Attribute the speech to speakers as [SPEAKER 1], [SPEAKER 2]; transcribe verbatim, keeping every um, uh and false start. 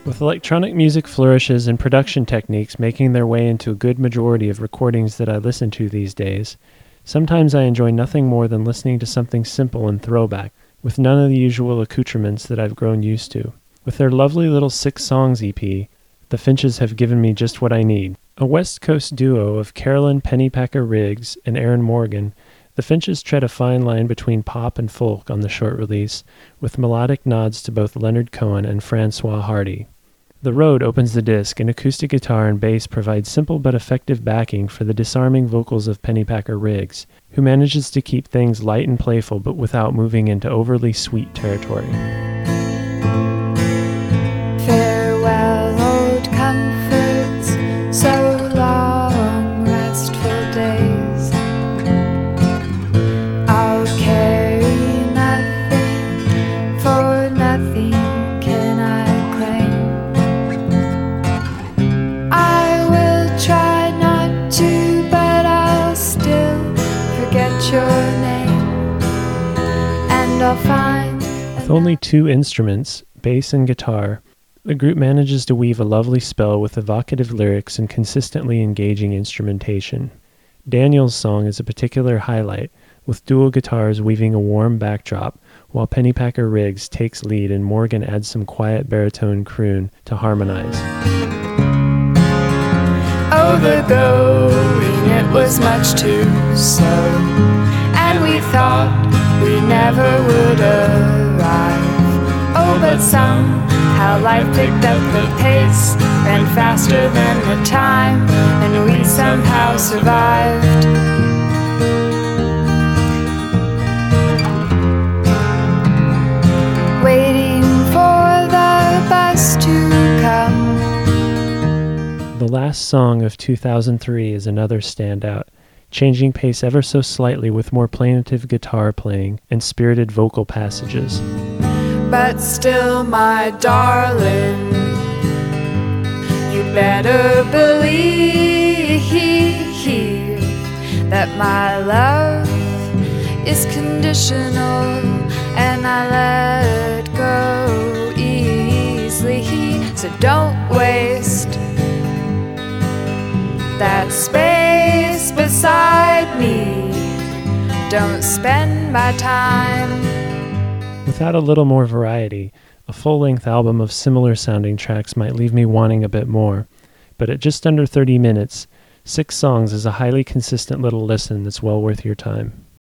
[SPEAKER 1] With electronic music flourishes and production techniques making their way into a good majority of recordings that I listen to these days, sometimes I enjoy nothing more than listening to something simple and throwback, with none of the usual accoutrements that I've grown used to. With their lovely little six songs E P, the Finches have given me just what I need. A West Coast duo of Carolyn Pennypacker Riggs and Aaron Morgan, the Finches tread a fine line between pop and folk on the short release, with melodic nods to both Leonard Cohen and Francois Hardy. The Road opens the disc, and acoustic guitar and bass provide simple but effective backing for the disarming vocals of Pennypacker Riggs, who manages to keep things light and playful but without moving into overly sweet territory.
[SPEAKER 2] Farewell, old comforts, so long, restful days. I'll carry nothing, for nothing can I claim. I will try not to, but I'll still forget your name, and I'll find.
[SPEAKER 1] With only two instruments, bass and guitar, the group manages to weave a lovely spell with evocative lyrics and consistently engaging instrumentation. Daniel's song is a particular highlight, with dual guitars weaving a warm backdrop, while Pennypacker Riggs takes lead and Morgan adds some quiet baritone croon to harmonize.
[SPEAKER 2] Oh, the going, it was much too slow, and we thought we never would arrive. Oh, but somehow life picked up the pace, ran faster than the time, and we somehow survived. Waiting for the bus to come.
[SPEAKER 1] The last song of two thousand three is another standout, changing pace ever so slightly with more plaintive guitar playing and spirited vocal passages.
[SPEAKER 2] But still, my darling, you'd better believe that my love is conditional, and I let go easily. So don't waste that space beside me. Don't spend my time.
[SPEAKER 1] Without a little more variety, a full-length album of similar-sounding tracks might leave me wanting a bit more, but at just under thirty minutes, six songs is a highly consistent little listen that's well worth your time.